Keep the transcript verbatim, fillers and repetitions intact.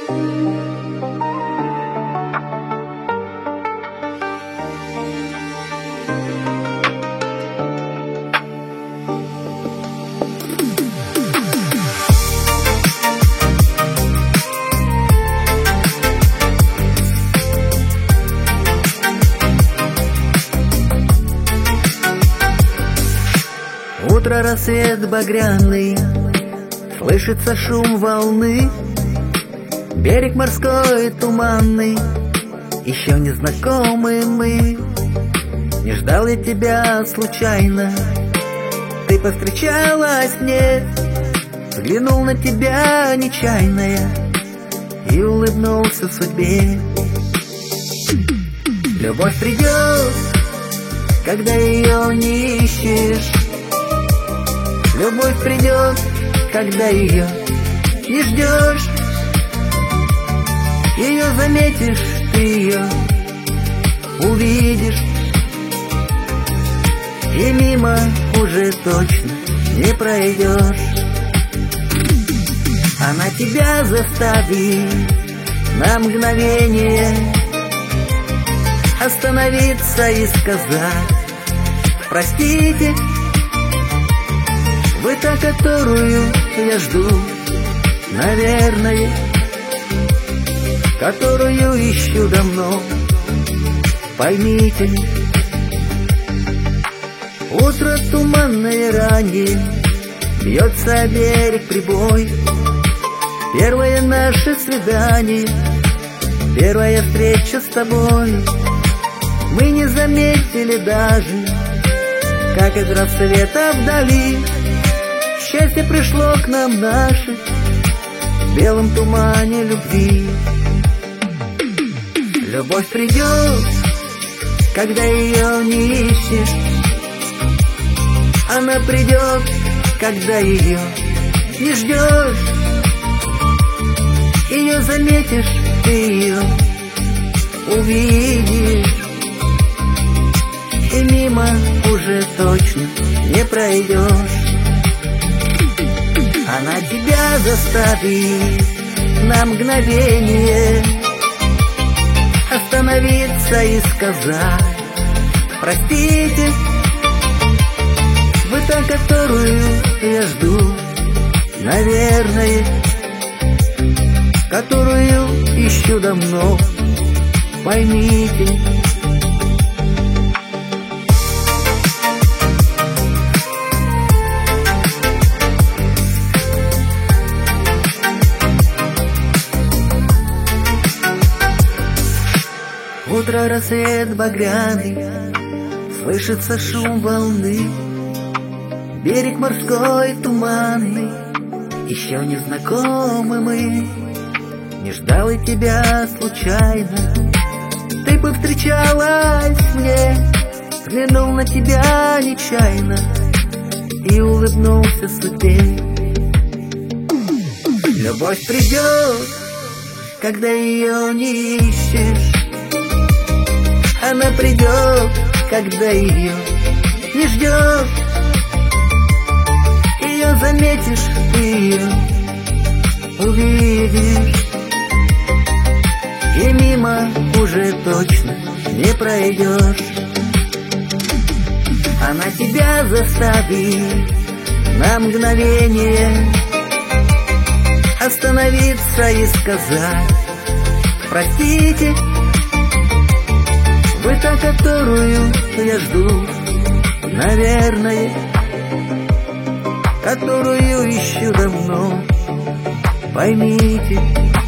Утро, рассвет багряный, слышится шум волны, берег морской туманный, еще не знакомы мы. Не ждал я тебя случайно, ты повстречалась мне, взглянул на тебя нечаянно я и улыбнулся судьбе. Любовь придет, когда ее не ищешь. Любовь придет, когда ее не ждешь. Ее заметишь, ты ее увидишь, и мимо уже точно не пройдешь. Она тебя заставит на мгновение остановиться и сказать: простите, вы та, которую я жду, наверное, которую ищу давно, поймите. Утро туманное раннее, бьется о берег прибой. Первое наше свидание, первая встреча с тобой. Мы не заметили даже, как из рассвета вдали счастье пришло к нам наше в белом тумане любви. Любовь придет, когда ее не ищешь. Она придет, когда ее не ждешь. Ее заметишь, ты ее увидишь, и мимо уже точно не пройдешь. Она тебя заставит на мгновение остановиться и сказать: простите, вы та, которую я жду, наверное, которую ищу давно, поймите. Утро, рассвет багряный, слышится шум волны, берег морской туманный, еще не знакомы мы. Не ждал я тебя случайно, ты повстречалась мне, взглянул на тебя нечаянно и улыбнулся судьбе. Любовь придет, когда ее не ищешь. Она придет, когда ее не ждешь. Ее заметишь, ты ее увидишь, и мимо уже точно не пройдешь. Она тебя заставит на мгновение остановиться и сказать: простите, вы та, которую я жду, наверное, которую ищу давно, поймите.